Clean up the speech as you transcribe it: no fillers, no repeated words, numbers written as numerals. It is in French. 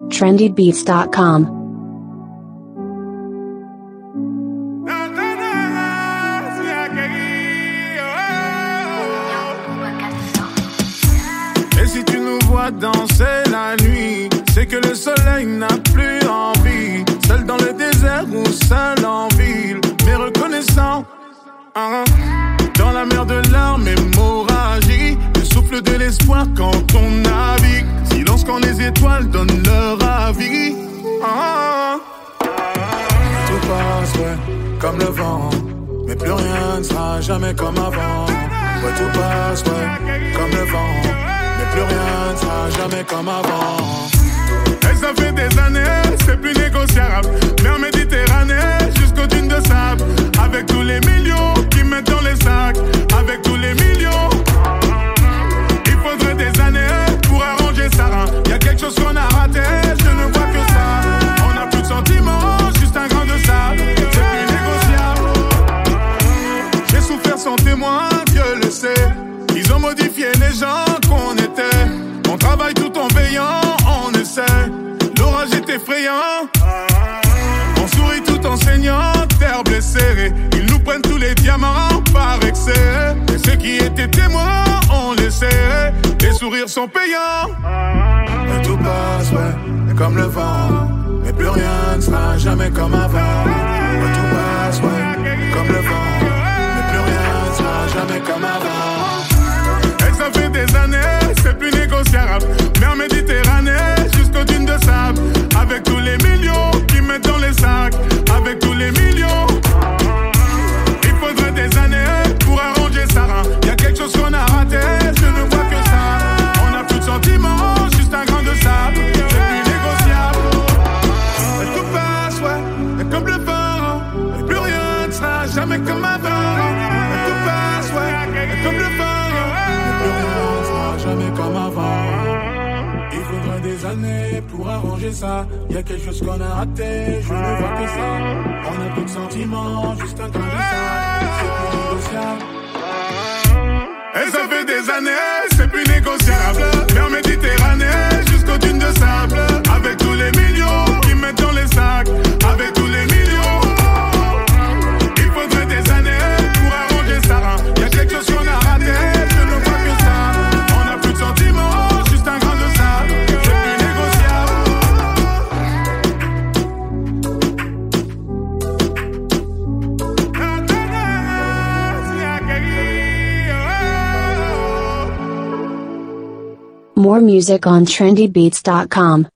trendybeats.com. Et si tu nous vois danser la nuit, c'est que le soleil n'a plus envie. Seul dans le désert ou seul en ville, mais reconnaissant dans la mer de larmes, hémorragie, le souffle de l'espoir quand on navigue. Silence quand les étoiles donnent leur avis. Tout passe, ouais, comme le vent, mais plus rien ne sera jamais comme avant. Ouais, tout passe, ouais, comme le vent, mais plus rien ne sera jamais comme avant. Et ça fait des années, c'est plus négociable. Mer Méditerranée jusqu'aux dunes de sable. Avec tous les millions qui mettent dans les sacs. Avec tous les millions. Il faudrait des années pour arranger ça. Y'a quelque chose qu'on a raté, je ne vois que ça. On n'a plus de sentiments, juste un grain de sable. C'est plus négociable. J'ai souffert sans témoin, Dieu le sait. Ils ont modifié les gens qu'on était. On travaille tout en veillant, on essaie. L'orage est effrayant. On sourit tout en saignant, terre blessée. Ils nous prennent tous les diamants par excès. Et ceux qui étaient témoins, on les sait. Les sourires sont payants. Et tout passe, ouais, comme le vent. Mais plus rien ne sera jamais comme avant. Et tout passe, ouais, comme le vent. Mais plus rien ne sera jamais comme avant. Et ça fait des années, c'est plus négociable. Mer Méditerranée jusqu'aux dunes de sable. Avec tous les millions qui mettent dans les sacs. Avec tous les millions. Il faudrait des années pour arranger ça. Y'a quelque chose qu'on a raté, je ne vois que ça. On n'a plus de sentiments, juste un grain de sable. C'est plus négociable. Et tout passe, ouais, et comme le vent. Et plus rien ne sera jamais comme avant. Et tout passe, ouais, et comme le vent. Jamais comme avant. Il faudrait des années pour arranger ça. Y'a quelque chose qu'on a raté, je ne vois que ça. On a plus de sentiments, juste un grain de sable. C'est plus négociable. Et ça fait des années, c'est plus négociable. Mer Méditerranée jusqu'aux dunes de sable. Avec tous les millions qui mettent dans les sacs. Avec tous les millions. Il faudrait des années pour arranger ça. Y'a quelque chose qu'on a raté, je ne vois que ça. Sentiments, juste un grain de sable, c'est plus négociable. More music on trendybeats.com.